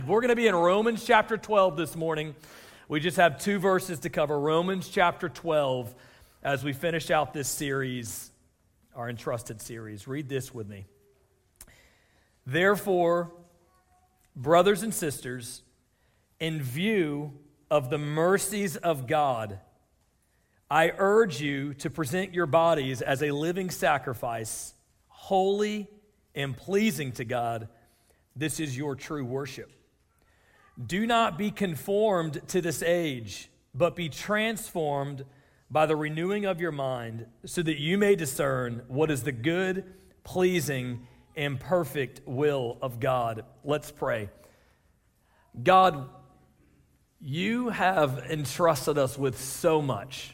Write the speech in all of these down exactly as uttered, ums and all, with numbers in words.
We're going to be in Romans chapter twelve this morning. We just have two verses to cover. Romans chapter twelve as we finish out this series, our Entrusted series. Read this with me. Therefore, brothers and sisters, in view of the mercies of God, I urge you to present your bodies as a living sacrifice, holy and pleasing to God. This is your true worship. Do not be conformed to this age, but be transformed by the renewing of your mind, so that you may discern what is the good, pleasing, and perfect will of God. Let's pray. God, you have entrusted us with so much,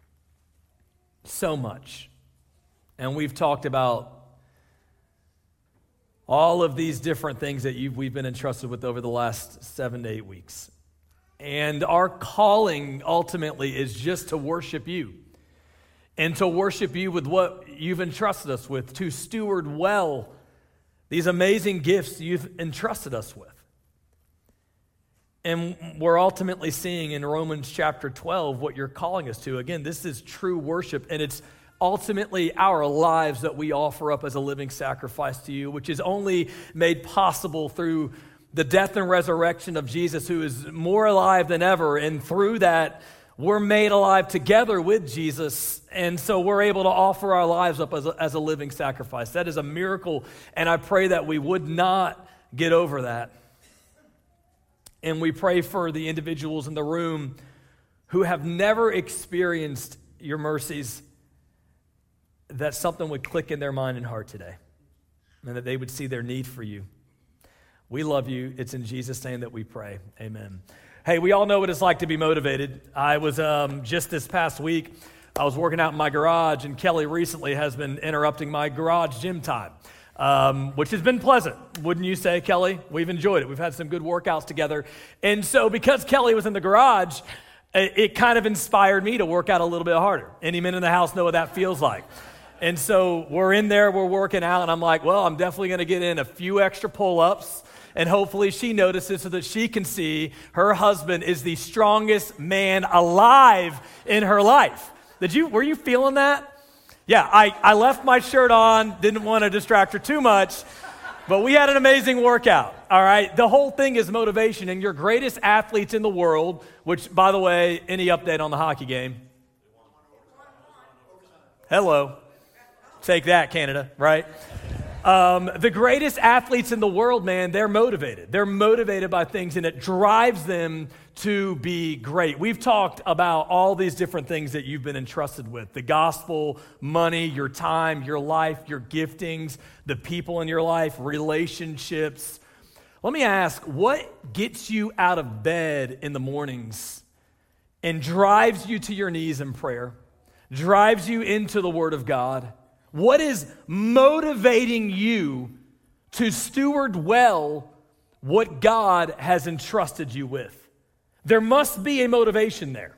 so much. And we've talked about all of these different things that you've, we've been entrusted with over the last seven to eight weeks. And our calling ultimately is just to worship you. And to worship you with what you've entrusted us with, to steward well these amazing gifts you've entrusted us with. And we're ultimately seeing in Romans chapter twelve what you're calling us to. Again, this is true worship, and it's ultimately our lives that we offer up as a living sacrifice to you, which is only made possible through the death and resurrection of Jesus, who is more alive than ever. And through that, we're made alive together with Jesus. And so we're able to offer our lives up as a, as a living sacrifice. That is a miracle. And I pray that we would not get over that. And we pray for the individuals in the room who have never experienced your mercies, that something would click in their mind and heart today, and that they would see their need for you. We love you. It's in Jesus' name that we pray. Amen. Hey, we all know what it's like to be motivated. I was um, just this past week, I was working out in my garage, and Kelly recently has been interrupting my garage gym time, um, which has been pleasant, wouldn't you say, Kelly? We've enjoyed it. We've had some good workouts together. And so because Kelly was in the garage, it, it kind of inspired me to work out a little bit harder. Any men in the house know what that feels like. And so we're in there, we're working out, and I'm like, well, I'm definitely going to get in a few extra pull-ups, and hopefully she notices so that she can see her husband is the strongest man alive in her life. Did you, were you feeling that? Yeah, I, I left my shirt on, didn't want to distract her too much, but we had an amazing workout, all right? The whole thing is motivation, and your greatest athletes in the world, which, by the way, any update on the hockey game? Hello. Take that, Canada, right? Um, the greatest athletes in the world, man, they're motivated. They're motivated by things, and it drives them to be great. We've talked about all these different things that you've been entrusted with: the gospel, money, your time, your life, your giftings, the people in your life, relationships. Let me ask, what gets you out of bed in the mornings and drives you to your knees in prayer, drives you into the Word of God? What is motivating you to steward well what God has entrusted you with? There must be a motivation there.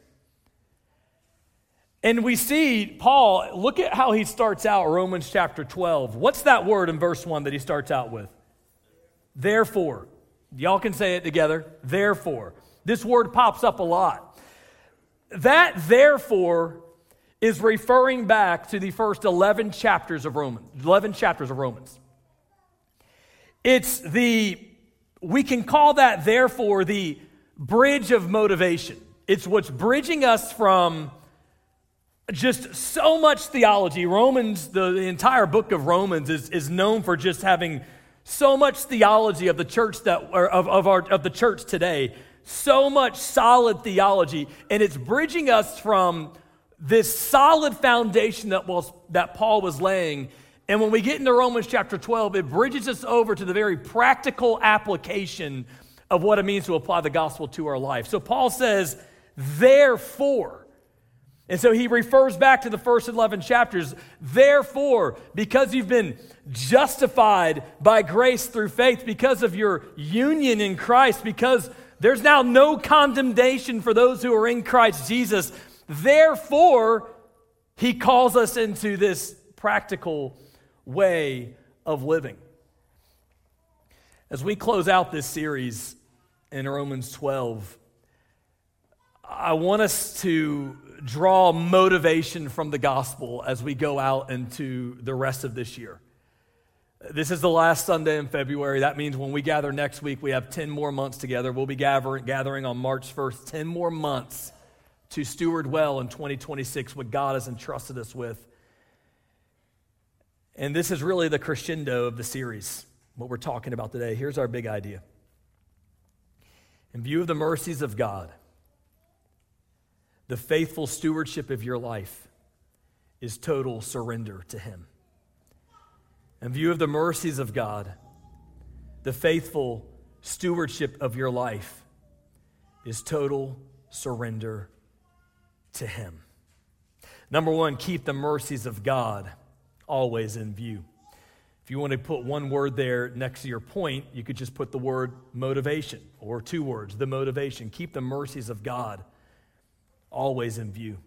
And we see Paul, look at how he starts out Romans chapter twelve. What's that word in verse one that he starts out with? Therefore. Y'all can say it together. Therefore. This word pops up a lot. That therefore is referring back to the first eleven chapters of Romans, eleven chapters of Romans. It's the, we can call that therefore the bridge of motivation. It's what's bridging us from just so much theology. Romans, the, the entire book of Romans is, is known for just having so much theology of the church that, or of, of our of the church today, so much solid theology, and it's bridging us from this solid foundation that was that Paul was laying. And when we get into Romans chapter twelve, it bridges us over to the very practical application of what it means to apply the gospel to our life. So Paul says, therefore. And so he refers back to the first eleven chapters. Therefore, because you've been justified by grace through faith, because of your union in Christ, because there's now no condemnation for those who are in Christ Jesus, therefore, he calls us into this practical way of living. As we close out this series, in Romans twelve, I want us to draw motivation from the gospel as we go out into the rest of this year. This is the last Sunday in February. That means when we gather next week, we have ten more months together. We'll be gathering, gathering on March first, ten more months to steward well in twenty twenty-six what God has entrusted us with. And this is really the crescendo of the series, what we're talking about today. Here's our big idea. In view of the mercies of God, the faithful stewardship of your life is total surrender to Him. In view of the mercies of God, the faithful stewardship of your life is total surrender to Him. Number one, keep the mercies of God always in view. If you want to put one word there next to your point, you could just put the word motivation, or two words, the motivation. Keep the mercies of God always in view.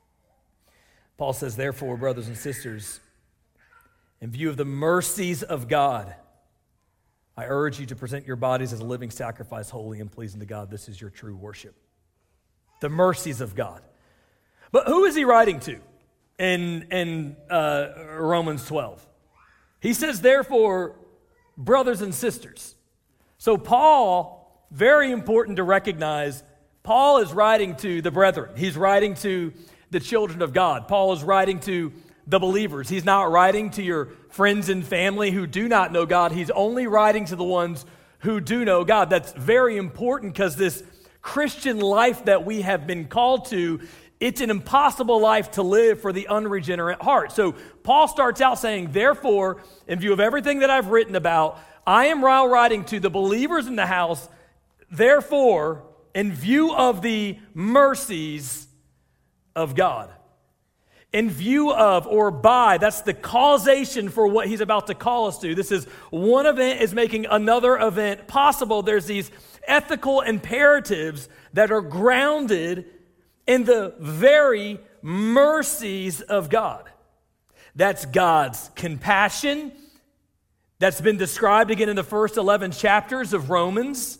Paul says, therefore, brothers and sisters, in view of the mercies of God, I urge you to present your bodies as a living sacrifice, holy and pleasing to God. This is your true worship. The mercies of God. But who is he writing to in, in uh, Romans twelve? He says, therefore, brothers and sisters. So Paul, very important to recognize, Paul is writing to the brethren. He's writing to the children of God. Paul is writing to the believers. He's not writing to your friends and family who do not know God. He's only writing to the ones who do know God. That's very important because this Christian life that we have been called to, it's an impossible life to live for the unregenerate heart. So Paul starts out saying, therefore, in view of everything that I've written about, I am now writing to the believers in the house, therefore, in view of the mercies of God. In view of or by, that's the causation for what he's about to call us to. This is one event is making another event possible. There's these ethical imperatives that are grounded in the very mercies of God. That's God's compassion that's been described again in the first eleven chapters of Romans.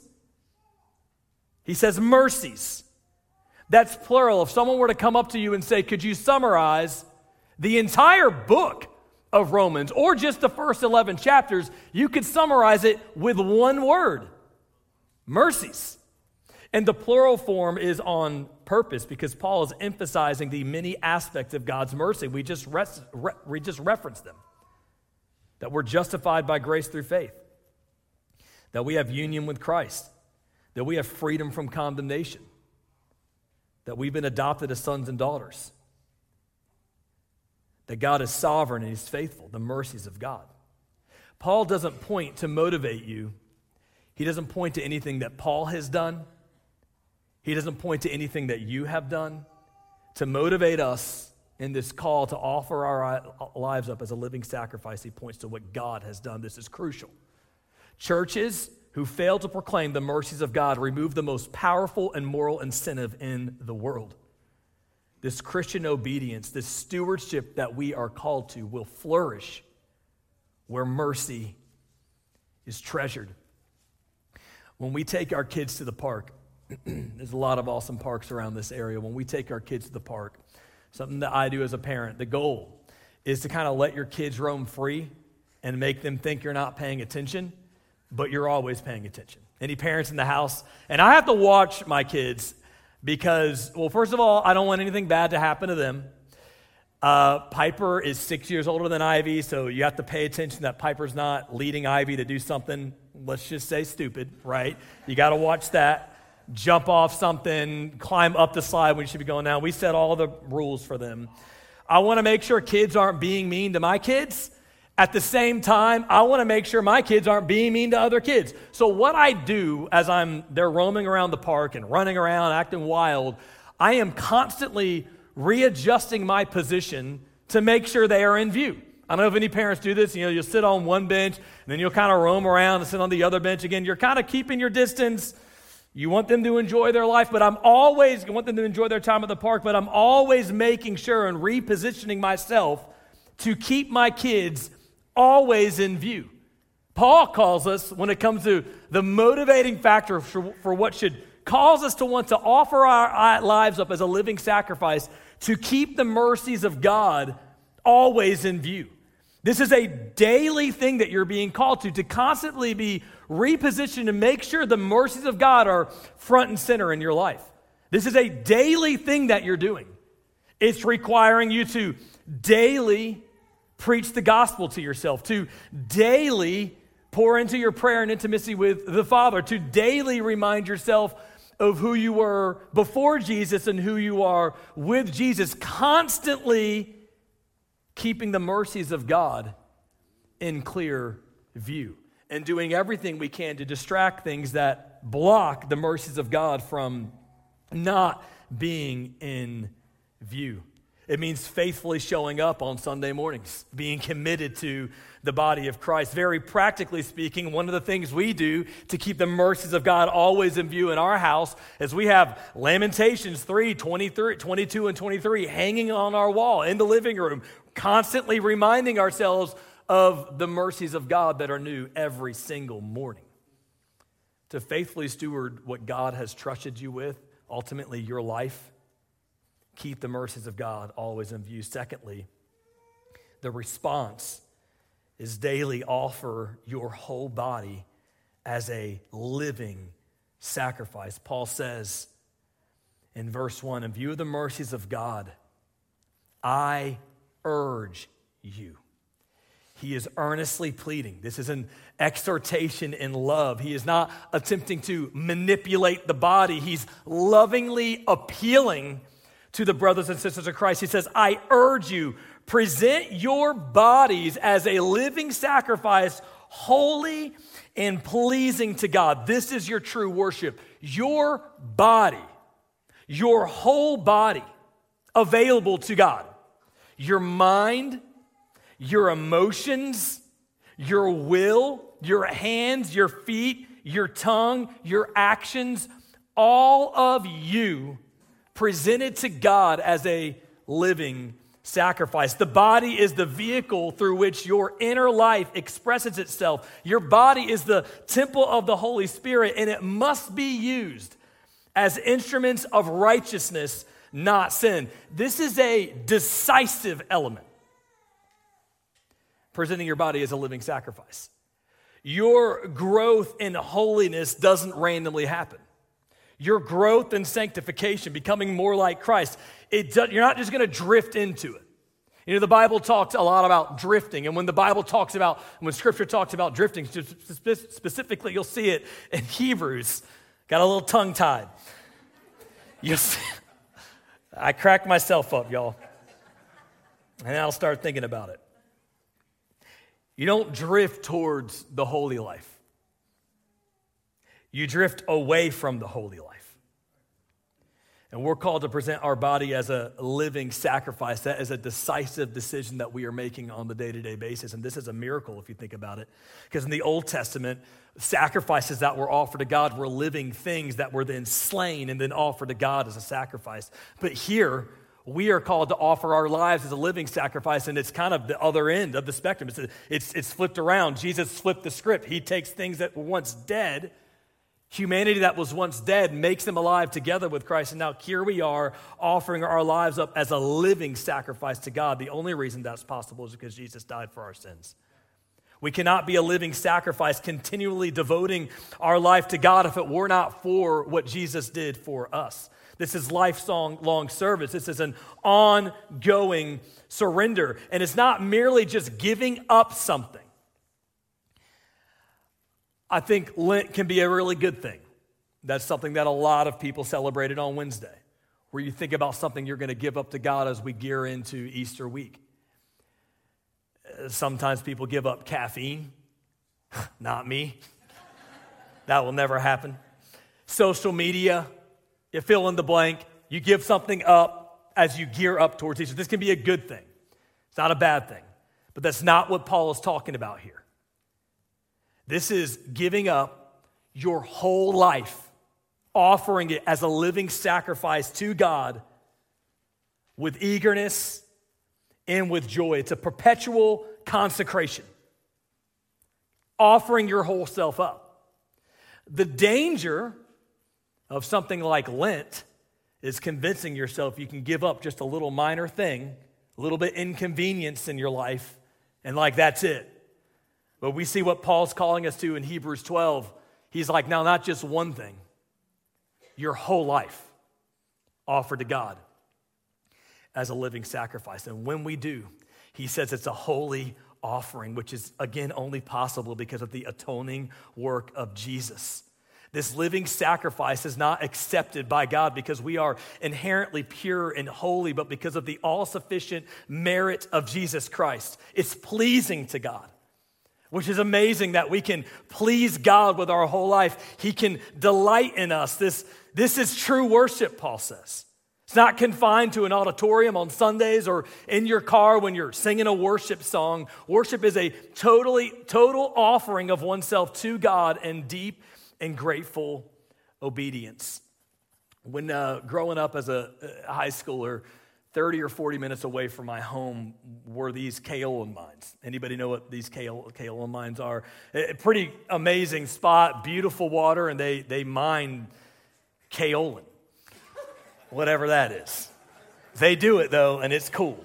He says mercies. That's plural. If someone were to come up to you and say, could you summarize the entire book of Romans or just the first eleven chapters, you could summarize it with one word: mercies. And the plural form is on purpose because Paul is emphasizing the many aspects of God's mercy. We just, res- re- we just referenced them. That we're justified by grace through faith. That we have union with Christ. That we have freedom from condemnation. That we've been adopted as sons and daughters. That God is sovereign and He's faithful. The mercies of God. Paul doesn't point to motivate you. He doesn't point to anything that Paul has done. He doesn't point to anything that you have done to motivate us in this call to offer our lives up as a living sacrifice. He points to what God has done. This is crucial. Churches who fail to proclaim the mercies of God remove the most powerful and moral incentive in the world. This Christian obedience, this stewardship that we are called to, will flourish where mercy is treasured. When we take our kids to the park, there's a lot of awesome parks around this area. When we take our kids to the park, something that I do as a parent, the goal is to kind of let your kids roam free and make them think you're not paying attention, but you're always paying attention. Any parents in the house? And I have to watch my kids because, well, first of all, I don't want anything bad to happen to them. Uh, Piper is six years older than Ivy, so you have to pay attention that Piper's not leading Ivy to do something, let's just say stupid, right? You got to watch that. Jump off something, climb up the slide when you should be going down. We set all the rules for them. I want to make sure kids aren't being mean to my kids. At the same time, I want to make sure my kids aren't being mean to other kids. So what I do as I'm they're roaming around the park and running around, acting wild, I am constantly readjusting my position to make sure they are in view. I don't know if any parents do this. You know, you'll sit on one bench, and then you'll kind of roam around and sit on the other bench again. You're kind of keeping your distance. You want them to enjoy their life, but I'm always, I want them to enjoy their time at the park, but I'm always making sure and repositioning myself to keep my kids always in view. Paul calls us, when it comes to the motivating factor for, for what should cause us to want to offer our lives up as a living sacrifice, to keep the mercies of God always in view. This is a daily thing that you're being called to, to constantly be repositioned to make sure the mercies of God are front and center in your life. This is a daily thing that you're doing. It's requiring you to daily preach the gospel to yourself, to daily pour into your prayer and intimacy with the Father, to daily remind yourself of who you were before Jesus and who you are with Jesus, constantly keeping the mercies of God in clear view and doing everything we can to distract things that block the mercies of God from not being in view. It means faithfully showing up on Sunday mornings, being committed to the body of Christ. Very practically speaking, one of the things we do to keep the mercies of God always in view in our house is we have Lamentations three, twenty-three, twenty-two, and twenty-three hanging on our wall in the living room, constantly reminding ourselves of the mercies of God that are new every single morning. To faithfully steward what God has trusted you with, ultimately your life, keep the mercies of God always in view. Secondly, the response is daily offer your whole body as a living sacrifice. Paul says in verse one, in view of the mercies of God, I urge you. He is earnestly pleading. This is an exhortation in love. He is not attempting to manipulate the body. He's lovingly appealing to the brothers and sisters of Christ. He says, I urge you, present your bodies as a living sacrifice, holy and pleasing to God. This is your true worship. Your body, your whole body, available to God. Your mind, your emotions, your will, your hands, your feet, your tongue, your actions, all of you presented to God as a living sacrifice. The body is the vehicle through which your inner life expresses itself. Your body is the temple of the Holy Spirit, and it must be used as instruments of righteousness, not sin. This is a decisive element. Presenting your body as a living sacrifice. Your growth in holiness doesn't randomly happen. Your growth in sanctification, becoming more like Christ, it does, you're not just going to drift into it. You know, the Bible talks a lot about drifting, and when the Bible talks about, when Scripture talks about drifting, specifically, you'll see it in Hebrews. Got a little tongue-tied. You'll see, I cracked myself up, y'all, and I'll start thinking about it. You don't drift towards the holy life. You drift away from the holy life. And we're called to present our body as a living sacrifice. That is a decisive decision that we are making on the day-to-day basis. And this is a miracle if you think about it. Because in the Old Testament, sacrifices that were offered to God were living things that were then slain and then offered to God as a sacrifice. But here, we are called to offer our lives as a living sacrifice, and it's kind of the other end of the spectrum. It's, it's, it's flipped around. Jesus flipped the script. He takes things that were once dead, humanity that was once dead, makes them alive together with Christ. And now here we are offering our lives up as a living sacrifice to God. The only reason that's possible is because Jesus died for our sins. We cannot be a living sacrifice, continually devoting our life to God if it were not for what Jesus did for us. This is lifelong service. This is an ongoing surrender. And it's not merely just giving up something. I think Lent can be a really good thing. That's something that a lot of people celebrated on Wednesday, where you think about something you're going to give up to God as we gear into Easter week. Sometimes people give up caffeine. Not me. That will never happen. Social media, you fill in the blank. You give something up as you gear up towards Easter. This can be a good thing. It's not a bad thing. But that's not what Paul is talking about here. This is giving up your whole life, offering it as a living sacrifice to God with eagerness and with joy. It's a perpetual consecration. offering your whole self up. The danger of something like Lent is convincing yourself you can give up just a little minor thing, a little bit inconvenience in your life, and like that's it. But we see what Paul's calling us to in Hebrews twelve. He's like, now not just one thing, your whole life offered to God as a living sacrifice. And when we do, he says it's a holy offering, which is, again, only possible because of the atoning work of Jesus. This living sacrifice is not accepted by God because we are inherently pure and holy, but because of the all-sufficient merit of Jesus Christ. It's pleasing to God, which is amazing that we can please God with our whole life. He can delight in us. This, this is true worship, Paul says. It's not confined to an auditorium on Sundays or in your car when you're singing a worship song. Worship is a totally, total offering of oneself to God in deep and grateful obedience. When uh, growing up as a, a high schooler, thirty or forty minutes away from my home were these kaolin mines. Anybody know what these kaolin mines are? A pretty amazing spot, beautiful water, and they, they mine kaolin. Whatever that is. They do it, though, and it's cool.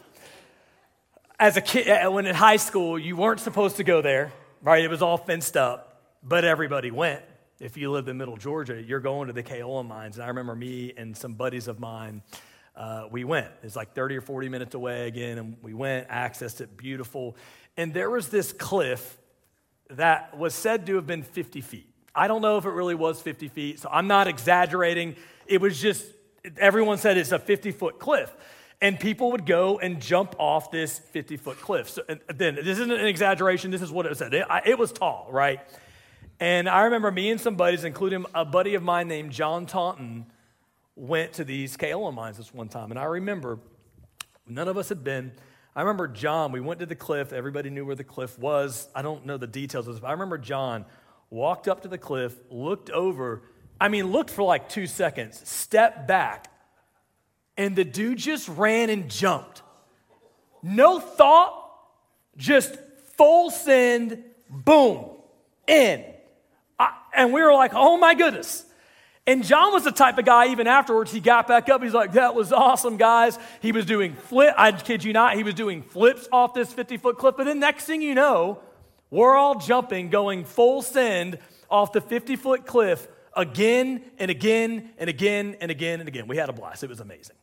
As a kid, when in high school, you weren't supposed to go there, right? It was all fenced up, but everybody went. If you lived in Middle Georgia, you're going to the kaolin mines. And I remember me and some buddies of mine, uh, we went. It's like thirty or forty minutes away again, and we went, accessed it, beautiful. And there was this cliff that was said to have been fifty feet. I don't know if it really was fifty feet, so I'm not exaggerating. It was just, everyone said it's a fifty-foot cliff. And people would go and jump off this fifty-foot cliff. So and then, this isn't an exaggeration. This is what it said. It, it was tall, right? And I remember me and some buddies, including a buddy of mine named John Taunton, went to these kaolin mines this one time. And I remember, none of us had been. I remember John, we went to the cliff. Everybody knew where the cliff was. I don't know the details of this, but I remember John walked up to the cliff, looked over, I mean, looked for like two seconds, stepped back, and the dude just ran and jumped. No thought, just full send, boom, in. I, and we were like, oh my goodness. And John was the type of guy, even afterwards, he got back up. He's like, that was awesome, guys. He was doing flip, I kid you not, he was doing flips off this fifty-foot cliff. But then next thing you know, we're all jumping, going full send off the fifty-foot cliff again and again and again and again and again. We had a blast. It was amazing.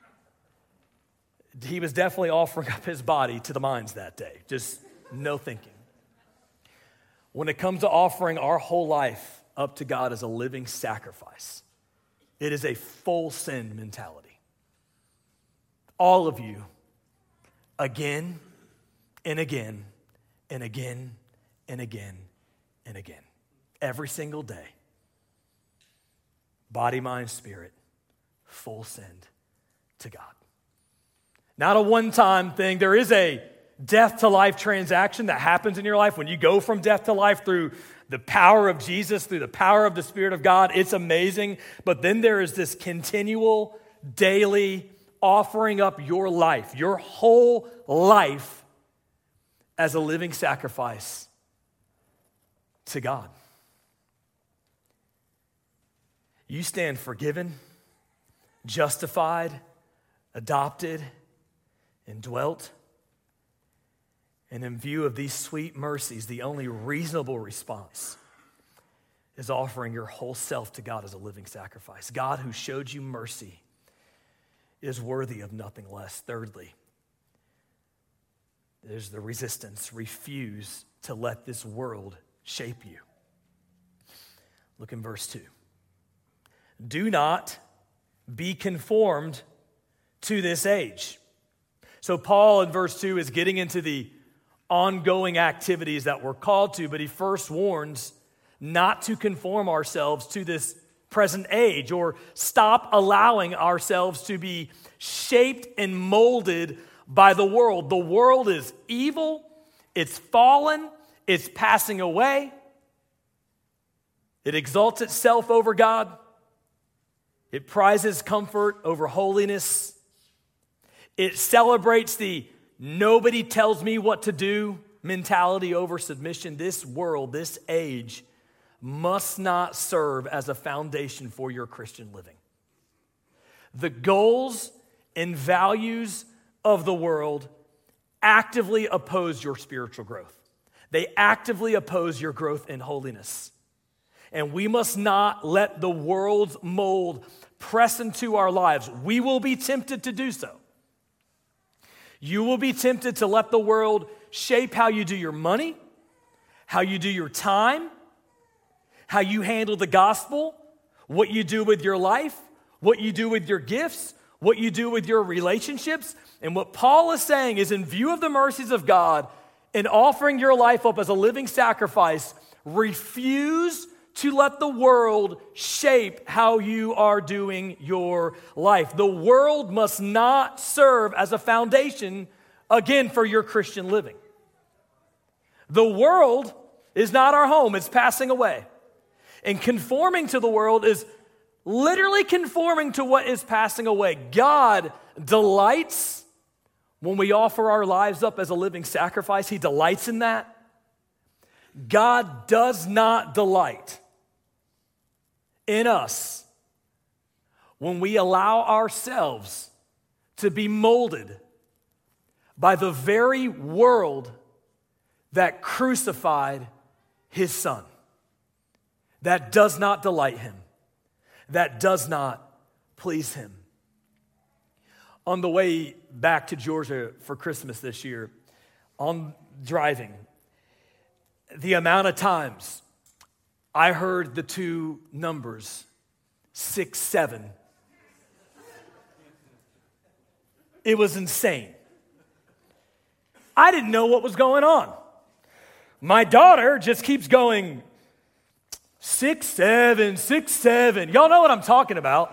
He was definitely offering up his body to the mines that day. Just no thinking. When it comes to offering our whole life up to God as a living sacrifice, it is a full send mentality. All of you, again and again and again and again and again. Every single day. Body, mind, spirit, full send to God. Not a one-time thing. There is a death to life transaction that happens in your life when you go from death to life through the power of Jesus, through the power of the Spirit of God. It's amazing. But then there is this continual, daily offering up your life, your whole life as a living sacrifice to God. You stand forgiven, justified, adopted, indwelt. And in view of these sweet mercies, the only reasonable response is offering your whole self to God as a living sacrifice. God, who showed you mercy, is worthy of nothing less. Thirdly, there's the resistance. Refuse to let this world shape you. Look in verse two. Do not be conformed to this age. So Paul in verse two is getting into the ongoing activities that we're called to, but he first warns not to conform ourselves to this present age or stop allowing ourselves to be shaped and molded by the world. The world is evil, it's fallen, it's passing away. It exalts itself over God. It prizes comfort over holiness. It celebrates the nobody tells me what to do mentality over submission, this world, this age, must not serve as a foundation for your Christian living. The goals and values of the world actively oppose your spiritual growth. They actively oppose your growth in holiness. And we must not let the world's mold press into our lives. We will be tempted to do so. You will be tempted to let the world shape how you do your money, how you do your time, how you handle the gospel, what you do with your life, what you do with your gifts, what you do with your relationships. And what Paul is saying is, in view of the mercies of God, in offering your life up as a living sacrifice, refuse to let the world shape how you are doing your life. The world must not serve as a foundation, again, for your Christian living. The world is not our home, it's passing away. And conforming to the world is literally conforming to what is passing away. God delights when we offer our lives up as a living sacrifice. He delights in that. God does not delight in us when we allow ourselves to be molded by the very world that crucified his son. That does not delight him. That does not please him. On the way back to Georgia for Christmas this year, on driving, the amount of times I heard the two numbers, six, seven, it was insane. I didn't know what was going on. My daughter just keeps going, six, seven, six, seven. Y'all know what I'm talking about.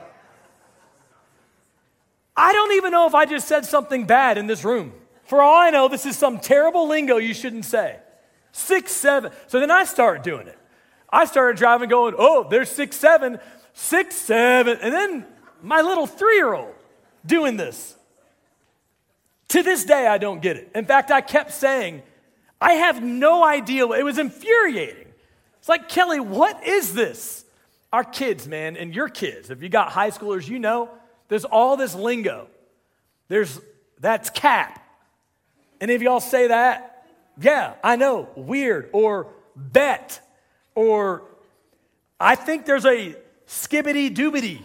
I don't even know if I just said something bad in this room. For all I know, this is some terrible lingo you shouldn't say. Six, seven. So then I started doing it. I started driving going, oh, there's six, seven, six, seven. And then my little three-year-old doing this. To this day, I don't get it. In fact, I kept saying, I have no idea. It was infuriating. It's like, Kelly, what is this? Our kids, man, and your kids, if you got high schoolers, you know, there's all this lingo. There's, that's cap. Any of y'all say that? Yeah, I know, weird, or bet, or I think there's a skibbity-doobity.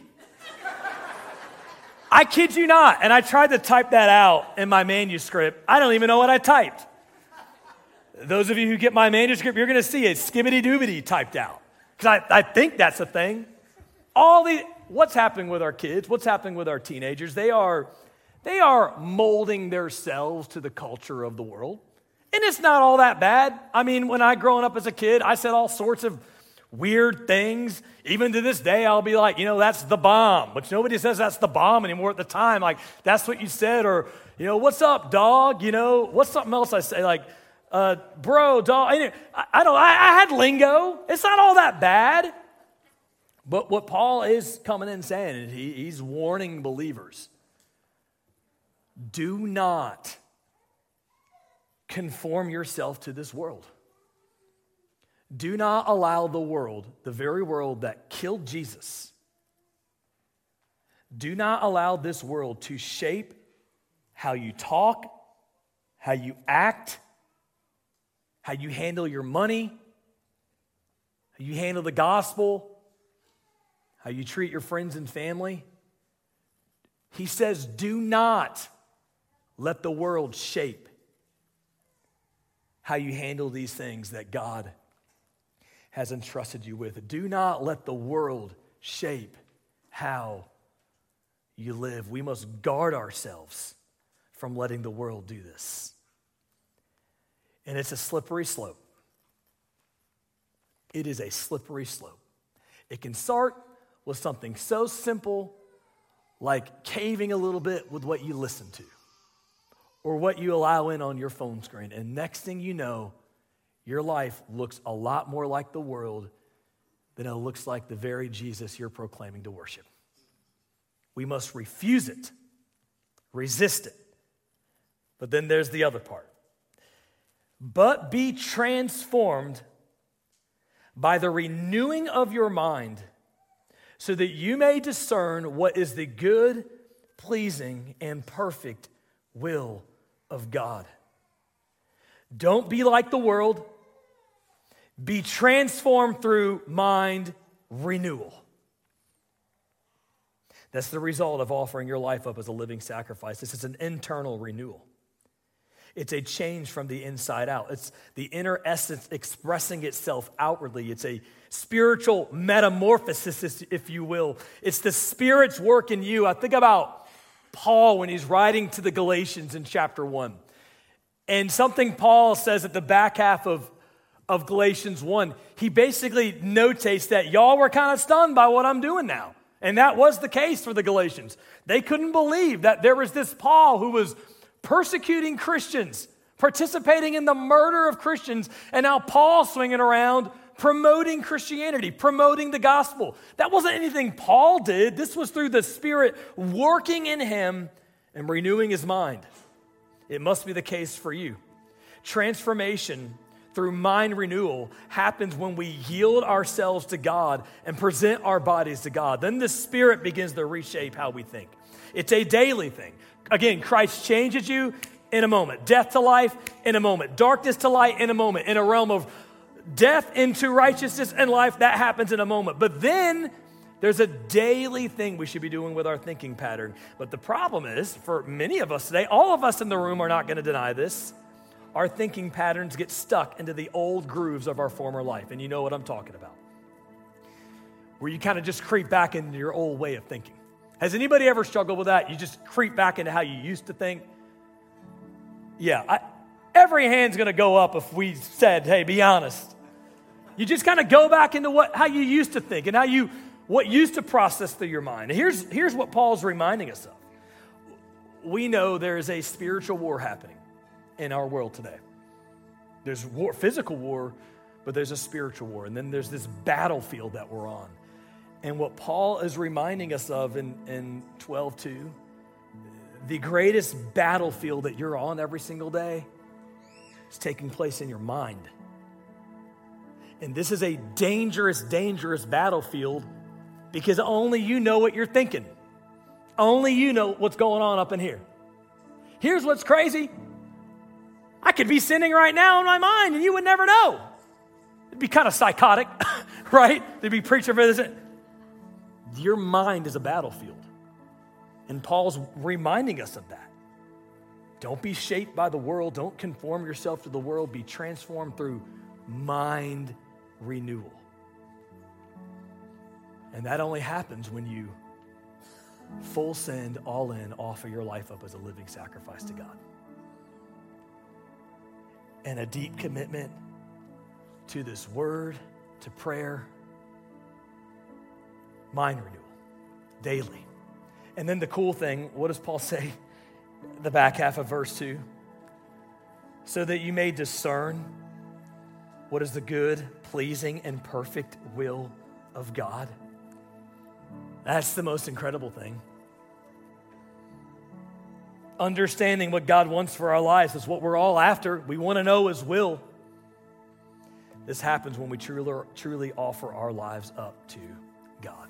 I kid you not, and I tried to type that out in my manuscript. I don't even know what I typed. Those of you who get my manuscript, you're going to see a skibbity-doobity typed out. Because I, I think that's a thing. All the, what's happening with our kids? What's happening with our teenagers? They are, they are molding themselves to the culture of the world. And it's not all that bad. I mean, when I growing up as a kid, I said all sorts of weird things. Even to this day, I'll be like, you know, that's the bomb. But nobody says that's the bomb anymore at the time. Like, that's what you said. Or, you know, what's up, dog? You know, what's something else I say? Like, uh, bro, dog. I, I don't, I, I had lingo. It's not all that bad. But what Paul is coming in saying, is he, he's warning believers. Do not conform yourself to this world. Do not allow the world, the very world that killed Jesus, do not allow this world to shape how you talk, how you act, how you handle your money, how you handle the gospel, how you treat your friends and family. He says, do not let the world shape how you handle these things that God has entrusted you with. Do not let the world shape how you live. We must guard ourselves from letting the world do this. And it's a slippery slope. It is a slippery slope. It can start with something so simple like caving a little bit with what you listen to or what you allow in on your phone screen. And next thing you know, your life looks a lot more like the world than it looks like the very Jesus you're proclaiming to worship. We must refuse it, resist it. But then there's the other part. but be transformed by the renewing of your mind, so that you may discern what is the good, pleasing, and perfect will of God. Don't be like the world. Be transformed through mind renewal. That's the result of offering your life up as a living sacrifice. This is an internal renewal. It's a change from the inside out. It's the inner essence expressing itself outwardly. It's a spiritual metamorphosis, if you will. It's the Spirit's work in you. I think about Paul when he's writing to the Galatians in chapter one. And something Paul says at the back half of, of Galatians one, he basically notates that y'all were kind of stunned by what I'm doing now. And that was the case for the Galatians. They couldn't believe that there was this Paul who was persecuting Christians, participating in the murder of Christians, and now Paul swinging around promoting Christianity, promoting the gospel. That wasn't anything Paul did. This was through the Spirit working in him and renewing his mind. It must be the case for you. Transformation through mind renewal happens when we yield ourselves to God and present our bodies to God. Then the Spirit begins to reshape how we think. It's a daily thing. Again, Christ changes you in a moment. Death to life in a moment. Darkness to light in a moment. In a realm of death into righteousness and life, that happens in a moment. But then there's a daily thing we should be doing with our thinking pattern. But the problem is, for many of us today, all of us in the room are not going to deny this. Our thinking patterns get stuck into the old grooves of our former life. And you know what I'm talking about. Where you kind of just creep back into your old way of thinking. Has anybody ever struggled with that? You just creep back into how you used to think? Yeah, I, every hand's going to go up if we said, hey, be honest. You just kind of go back into what how you used to think and how you what used to process through your mind. And here's, here's what Paul's reminding us of. We know there is a spiritual war happening in our world today. There's war, physical war, but there's a spiritual war. And then there's this battlefield that we're on. And what Paul is reminding us of in, in twelve two, the greatest battlefield that you're on every single day is taking place in your mind. And this is a dangerous, dangerous battlefield because only you know what you're thinking. Only you know what's going on up in here. Here's what's crazy. I could be sinning right now in my mind and you would never know. It'd be kind of psychotic, right? To be preaching for this. Your mind is a battlefield. And Paul's reminding us of that. Don't be shaped by the world. Don't conform yourself to the world. Be transformed through mind renewal. And that only happens when you full send, all in, offer your life up as a living sacrifice to God. And a deep commitment to this word, to prayer, mind renewal, daily. And then the cool thing, what does Paul say? The back half of verse two. So that you may discern what is the good, pleasing, and perfect will of God. That's the most incredible thing. Understanding what God wants for our lives is what we're all after. We want to know His will. This happens when we truly, truly offer our lives up to God.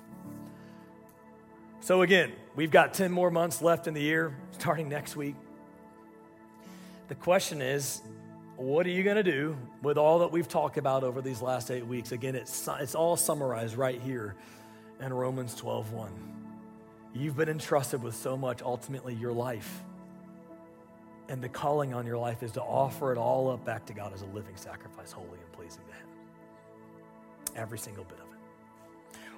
So again, we've got ten more months left in the year, starting next week. The question is, what are you going to do with all that we've talked about over these last eight weeks? Again, it's, it's all summarized right here in Romans twelve one. You've been entrusted with so much, ultimately your life. And the calling on your life is to offer it all up back to God as a living sacrifice, holy and pleasing to Him. Every single bit of it.